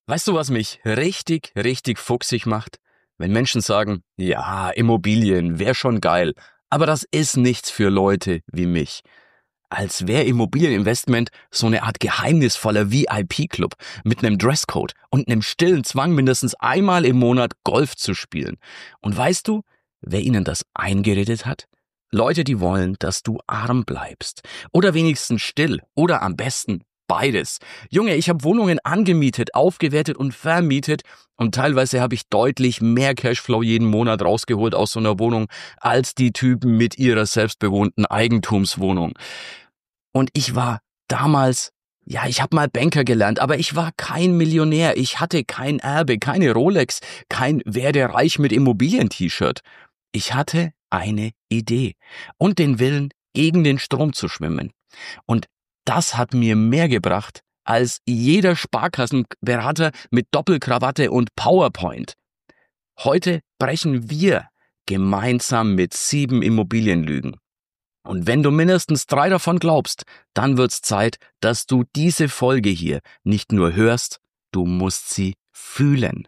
Weißt du, was mich richtig, richtig fuchsig macht? Wenn Menschen sagen, ja, Immobilien wäre schon geil, aber das ist nichts für Leute wie mich. Als wäre Immobilieninvestment so eine Art geheimnisvoller VIP-Club mit einem Dresscode und einem stillen Zwang, mindestens einmal im Monat Golf zu spielen. Und weißt du, wer ihnen das eingeredet hat? Leute, die wollen, dass du arm bleibst. Oder wenigstens still. Oder am besten beides. Junge, ich habe Wohnungen angemietet, aufgewertet und vermietet und teilweise habe ich deutlich mehr Cashflow jeden Monat rausgeholt aus so einer Wohnung als die Typen mit ihrer selbstbewohnten Eigentumswohnung. Und ich war damals, ja, ich habe mal Banker gelernt, aber ich war kein Millionär. Ich hatte kein Erbe, keine Rolex, kein Werde reich mit Immobilien-T-Shirt. Ich hatte eine Idee und den Willen, gegen den Strom zu schwimmen. Und das hat mir mehr gebracht als jeder Sparkassenberater mit Doppelkrawatte und PowerPoint. Heute brechen wir gemeinsam mit 7 Immobilienlügen. Und wenn du mindestens 3 davon glaubst, dann wird's Zeit, dass du diese Folge hier nicht nur hörst, du musst sie fühlen.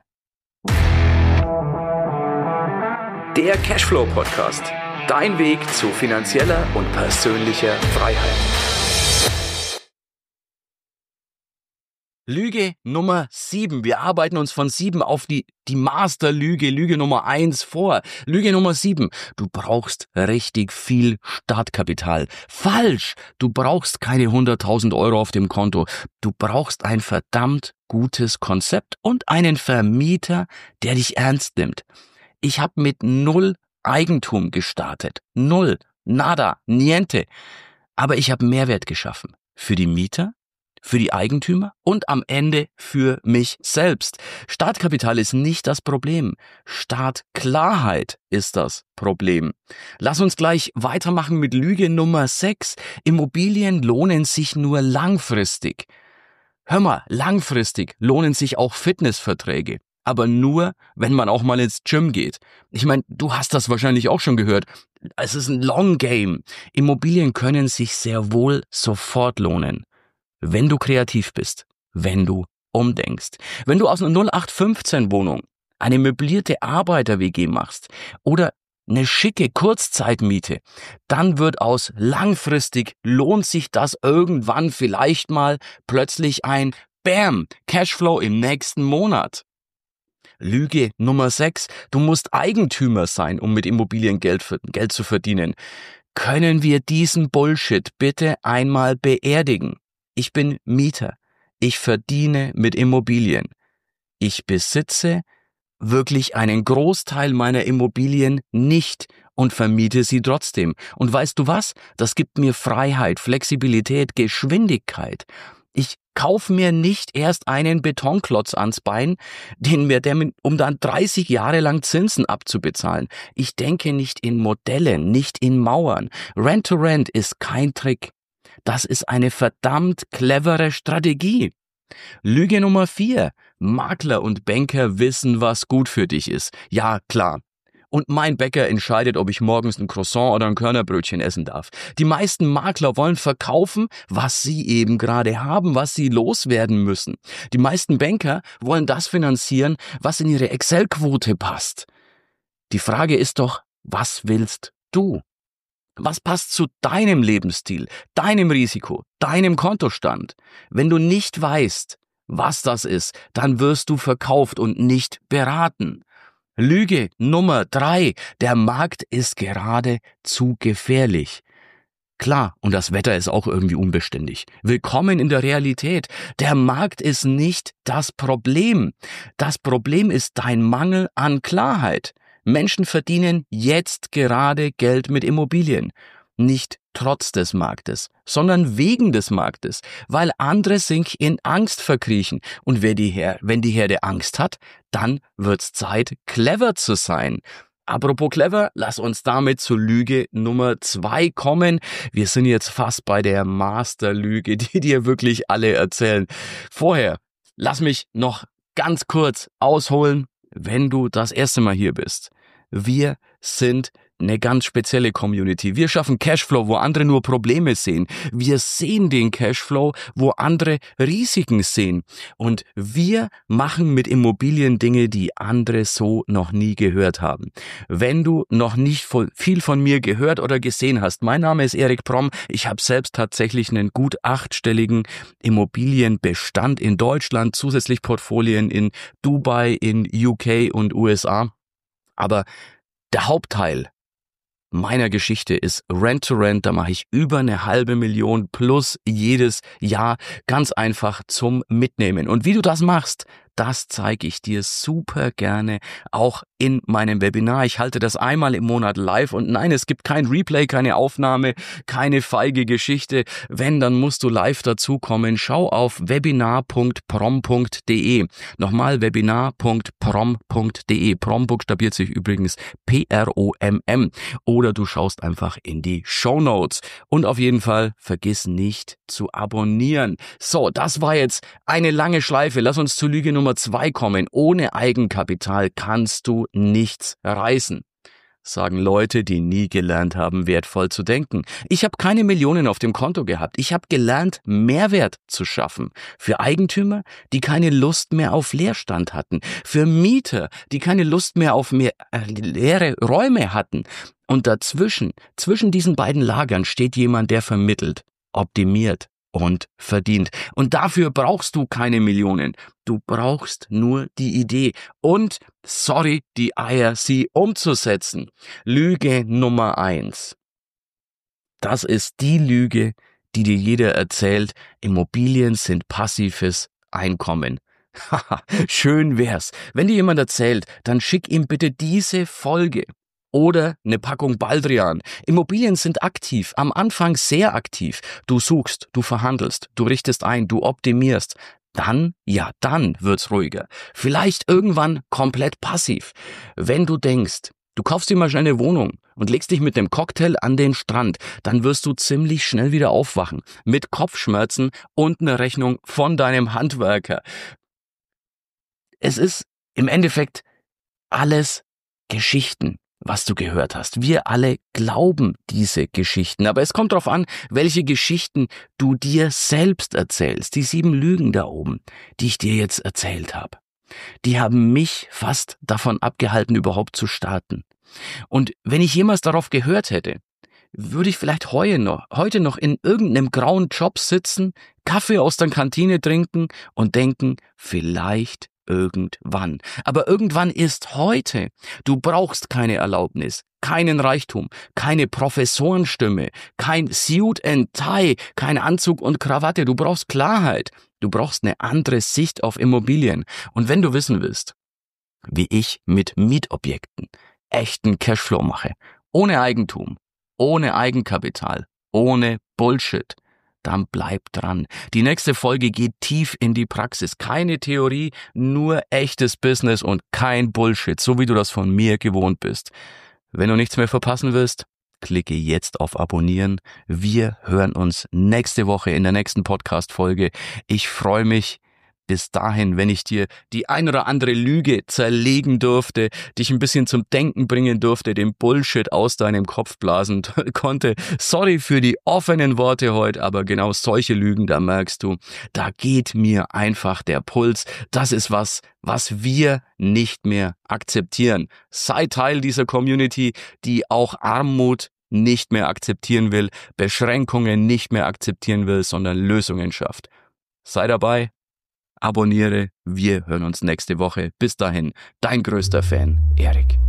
Der Cashflow Podcast. Dein Weg zu finanzieller und persönlicher Freiheit. Lüge Nummer 7. Wir arbeiten uns von 7 auf die Masterlüge, Lüge Nummer 1 vor. Lüge Nummer 7. Du brauchst richtig viel Startkapital. Falsch! Du brauchst keine 100.000 Euro auf dem Konto. Du brauchst ein verdammt gutes Konzept und einen Vermieter, der dich ernst nimmt. Ich habe mit 0 Eigentum gestartet. 0. Nada. Niente. Aber ich habe Mehrwert geschaffen. Für die Mieter, für die Eigentümer und am Ende für mich selbst. Startkapital ist nicht das Problem. Startklarheit ist das Problem. Lass uns gleich weitermachen mit Lüge Nummer 6. Immobilien lohnen sich nur langfristig. Hör mal, langfristig lohnen sich auch Fitnessverträge. Aber nur, wenn man auch mal ins Gym geht. Ich meine, du hast das wahrscheinlich auch schon gehört. Es ist ein Long Game. Immobilien können sich sehr wohl sofort lohnen. Wenn du kreativ bist, wenn du umdenkst, wenn du aus einer 0815-Wohnung eine möblierte Arbeiter-WG machst oder eine schicke Kurzzeitmiete, dann wird aus langfristig lohnt sich das irgendwann vielleicht mal plötzlich ein Bam, Cashflow im nächsten Monat. Lüge Nummer 6. Du musst Eigentümer sein, um mit Immobilien Geld zu verdienen. Können wir diesen Bullshit bitte einmal beerdigen? Ich bin Mieter. Ich verdiene mit Immobilien. Ich besitze wirklich einen Großteil meiner Immobilien nicht und vermiete sie trotzdem. Und weißt du was? Das gibt mir Freiheit, Flexibilität, Geschwindigkeit. Ich kaufe mir nicht erst einen Betonklotz ans Bein, um dann 30 Jahre lang Zinsen abzubezahlen. Ich denke nicht in Modellen, nicht in Mauern. Rent-to-Rent ist kein Trick. Das ist eine verdammt clevere Strategie. Lüge Nummer 4. Makler und Banker wissen, was gut für dich ist. Ja, klar. Und mein Bäcker entscheidet, ob ich morgens ein Croissant oder ein Körnerbrötchen essen darf. Die meisten Makler wollen verkaufen, was sie eben gerade haben, was sie loswerden müssen. Die meisten Banker wollen das finanzieren, was in ihre Excel-Quote passt. Die Frage ist doch, was willst du? Was passt zu deinem Lebensstil, deinem Risiko, deinem Kontostand? Wenn du nicht weißt, was das ist, dann wirst du verkauft und nicht beraten. Lüge Nummer 3. Der Markt ist gerade zu gefährlich. Klar, und das Wetter ist auch irgendwie unbeständig. Willkommen in der Realität. Der Markt ist nicht das Problem. Das Problem ist dein Mangel an Klarheit. Menschen verdienen jetzt gerade Geld mit Immobilien. Nicht trotz des Marktes, sondern wegen des Marktes, weil andere sich in Angst verkriechen. Und wenn die Herde Angst hat, dann wird's Zeit, clever zu sein. Apropos clever, lass uns damit zur Lüge Nummer 2 kommen. Wir sind jetzt fast bei der Masterlüge, die dir wirklich alle erzählen. Vorher, lass mich noch ganz kurz ausholen, wenn du das erste Mal hier bist. Wir sind eine ganz spezielle Community. Wir schaffen Cashflow, wo andere nur Probleme sehen. Wir sehen den Cashflow, wo andere Risiken sehen. Und wir machen mit Immobilien Dinge, die andere so noch nie gehört haben. Wenn du noch nicht viel von mir gehört oder gesehen hast, mein Name ist Erik Promm. Ich habe selbst tatsächlich einen gut 8-stelligen Immobilienbestand in Deutschland, zusätzlich Portfolien in Dubai, in UK und USA. Aber der Hauptteil meiner Geschichte ist Rent-to-Rent. Da mache ich über 500.000 plus jedes Jahr ganz einfach zum Mitnehmen. Und wie du das machst, das zeige ich dir super gerne auch in meinem Webinar. Ich halte das einmal im Monat live und nein, es gibt kein Replay, keine Aufnahme, keine feige Geschichte. Wenn, dann musst du live dazukommen. Schau auf webinar.promm.de. Nochmal webinar.promm.de. Promm buchstabiert sich übrigens P-R-O-M-M. Oder du schaust einfach in die Shownotes. Und auf jeden Fall vergiss nicht zu abonnieren. So, das war jetzt eine lange Schleife. Lass uns zur Lüge Nummer 2 kommen. Ohne Eigenkapital kannst du nichts reißen. Sagen Leute, die nie gelernt haben, wertvoll zu denken. Ich habe keine Millionen auf dem Konto gehabt. Ich habe gelernt, Mehrwert zu schaffen. Für Eigentümer, die keine Lust mehr auf Leerstand hatten. Für Mieter, die keine Lust mehr auf leere Räume hatten. Und dazwischen, zwischen diesen beiden Lagern steht jemand, der vermittelt, optimiert und verdient. Und dafür brauchst du keine Millionen. Du brauchst nur die Idee und, die Eier, sie umzusetzen. Lüge Nummer 1. Das ist die Lüge, die dir jeder erzählt. Immobilien sind passives Einkommen. Haha, schön wär's. Wenn dir jemand erzählt, dann schick ihm bitte diese Folge. Oder eine Packung Baldrian. Immobilien sind aktiv, am Anfang sehr aktiv. Du suchst, du verhandelst, du richtest ein, du optimierst. Dann wird's ruhiger. Vielleicht irgendwann komplett passiv. Wenn du denkst, du kaufst dir mal schnell eine Wohnung und legst dich mit dem Cocktail an den Strand, dann wirst du ziemlich schnell wieder aufwachen. Mit Kopfschmerzen und einer Rechnung von deinem Handwerker. Es ist im Endeffekt alles Geschichten, was du gehört hast. Wir alle glauben diese Geschichten, aber es kommt darauf an, welche Geschichten du dir selbst erzählst. Die 7 Lügen da oben, die ich dir jetzt erzählt habe, die haben mich fast davon abgehalten, überhaupt zu starten. Und wenn ich jemals darauf gehört hätte, würde ich vielleicht heute noch in irgendeinem grauen Job sitzen, Kaffee aus der Kantine trinken und denken, vielleicht irgendwann. Aber irgendwann ist heute. Du brauchst keine Erlaubnis, keinen Reichtum, keine Professorenstimme, kein Suit and Tie, kein Anzug und Krawatte. Du brauchst Klarheit. Du brauchst eine andere Sicht auf Immobilien. Und wenn du wissen willst, wie ich mit Mietobjekten echten Cashflow mache, ohne Eigentum, ohne Eigenkapital, ohne Bullshit, dann bleib dran. Die nächste Folge geht tief in die Praxis. Keine Theorie, nur echtes Business und kein Bullshit, so wie du das von mir gewohnt bist. Wenn du nichts mehr verpassen willst, klicke jetzt auf Abonnieren. Wir hören uns nächste Woche in der nächsten Podcast-Folge. Ich freue mich. Bis dahin, wenn ich dir die ein oder andere Lüge zerlegen durfte, dich ein bisschen zum Denken bringen durfte, den Bullshit aus deinem Kopf blasen konnte. Sorry für die offenen Worte heute, aber genau solche Lügen, da merkst du, da geht mir einfach der Puls. Das ist was wir nicht mehr akzeptieren. Sei Teil dieser Community, die auch Armut nicht mehr akzeptieren will, Beschränkungen nicht mehr akzeptieren will, sondern Lösungen schafft. Sei dabei. Abonniere, wir hören uns nächste Woche. Bis dahin, dein größter Fan, Erik.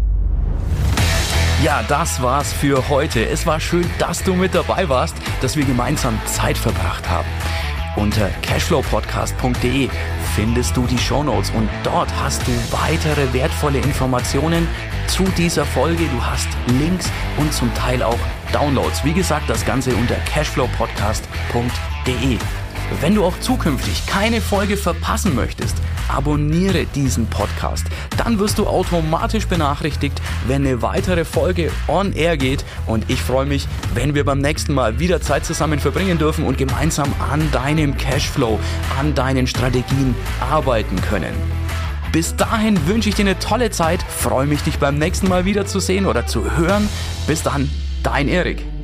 Ja, das war's für heute. Es war schön, dass du mit dabei warst, dass wir gemeinsam Zeit verbracht haben. Unter cashflowpodcast.de findest du die Shownotes und dort hast du weitere wertvolle Informationen zu dieser Folge. Du hast Links und zum Teil auch Downloads. Wie gesagt, das Ganze unter cashflowpodcast.de. Wenn du auch zukünftig keine Folge verpassen möchtest, abonniere diesen Podcast. Dann wirst du automatisch benachrichtigt, wenn eine weitere Folge on air geht. Und ich freue mich, wenn wir beim nächsten Mal wieder Zeit zusammen verbringen dürfen und gemeinsam an deinem Cashflow, an deinen Strategien arbeiten können. Bis dahin wünsche ich dir eine tolle Zeit, freue mich, dich beim nächsten Mal wieder zu sehen oder zu hören. Bis dann, dein Erik.